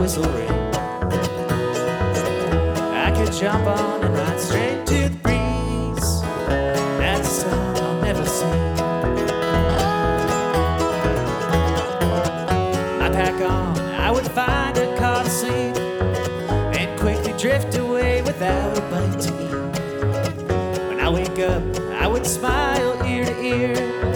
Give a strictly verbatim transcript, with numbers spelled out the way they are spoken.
whistle ring. I could jump on and ride straight to the breeze. That's a song I'll never sing. I pack on, I would find a car to sleep, and quickly drift away without a bite to eat. When I wake up, I would smile ear to ear,